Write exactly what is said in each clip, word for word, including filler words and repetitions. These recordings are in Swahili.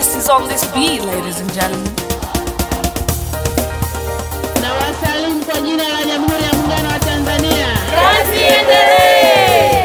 best is on this beat, ladies and gentlemen. Na wasalimu kwa jina la Jamhuri ya Muungano wa Tanzania. Kazi iendelee.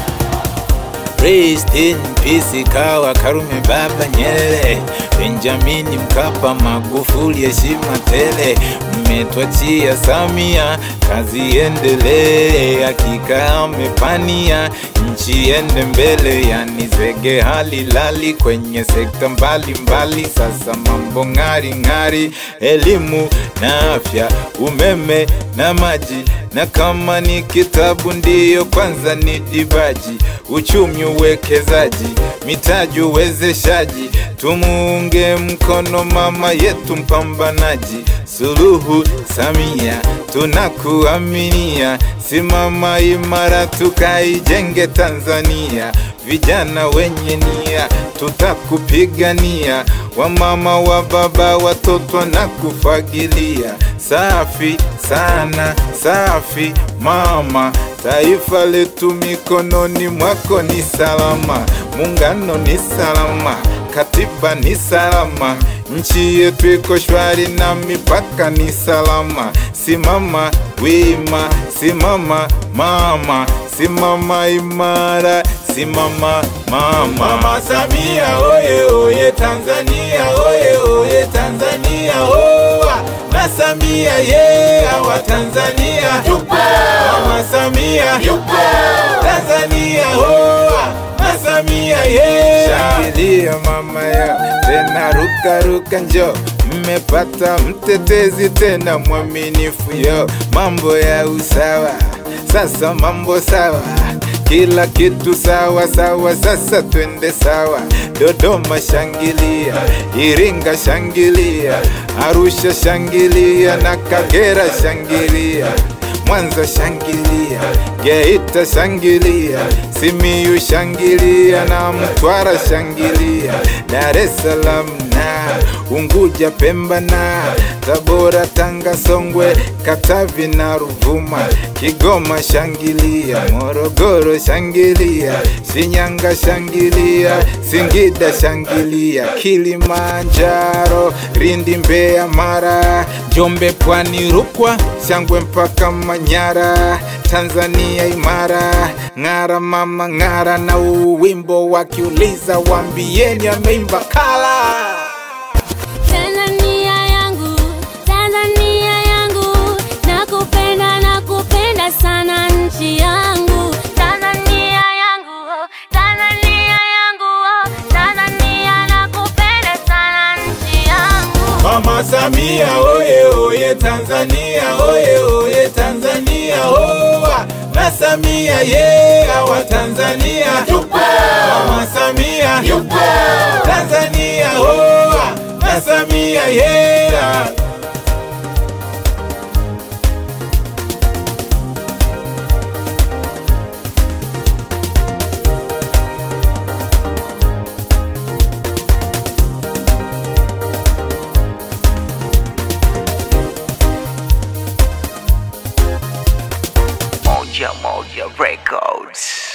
Rest in peace Kawa Karume Baba Nyerere, Benjamin Mkapa, Magufuli, heshima tele. Mmetuachia Samia, kazi iendelee. Hakika amepania nchi ende mbele, yani zege hali lali kwenye sekta mbali mbali. Sasa mambo ngari ngari, elimu na afya, umeme na maji, na kama ni kitabu ndiyo kwanza ni dibaji. Uchumi, uwekezaji, mitaji, uwezeshaji, tumuunge mkono mama yetu mpambanaji Suluhu Samia, tunakuaminia. Simama imara tukaijenge Tanzania, vijana wenye nia tutakupigania. Wamama wa baba watoto na kufagilia. Safi sana, safi mama, taifa letu mikononi mwako ni salama. Muungano ni salama, katiba ni salama, nchi yetu iko shwari na mipaka ni salama. Simama wima, simama mama, simama imara, simama mama. Mama Samia oye oye Tanzania, oye oye Tanzania, oa na Samia ye awa Tanzania yupo. Mama Samia yupo Tanzania, oa na Samia ye. Shangilia mama ya, tena ruka ruka njo. Mmepata mtetezi tena mwaminifu yo. Mambo ya usawa, sasa mambo sawa, kila kitu sawa sawa, sasa twende sawa. Dodoma shangilia, Iringa shangilia, Arusha shangilia, na Kagera shangilia, Mwanza shangilia, Geita shangilia, Simiyu shangilia, na Mtwara shangilia, Dar es Salaam na Unguja, Pemba na Tabora, Tanga, Songwe, Katavi na Ruvuma, Kigoma shangilia, Morogoro shangilia, Shinyanga shangilia, Singida shangilia, Kilimanjaro, Lindi, Mbeya, Mara, Njombe, Pwani, Rukwa, Shangwe mpaka Manyara. Tanzania imara, ngara mama ngara, na uwimbo wakiuliza wambieni ameimba kala. Tanzania yangu, Tanzania yangu, nakupenda nakupenda sana nchi yangu. Tanzania yangu, Tanzania yangu, Tanzania nakupenda sana nchi yangu. Mama Samia oye oye Tanzania, oye oye Tanzania, oa na Samia ye awa Tanzania yupo. Mama Samia yupo Tanzania, oa na Samia ye. Moja Moja Records.